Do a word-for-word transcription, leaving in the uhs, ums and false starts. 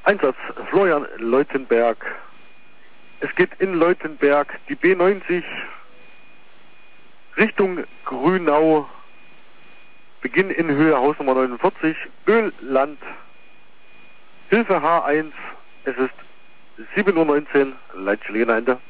Einsatz Florian Leutenberg. Es geht in Leutenberg die B neunzig Richtung Grünau. Beginn in Höhe Hausnummer neunundvierzig, Ölland. Hilfe H eins. Es ist sieben Uhr neunzehn, Leitstelle Ende.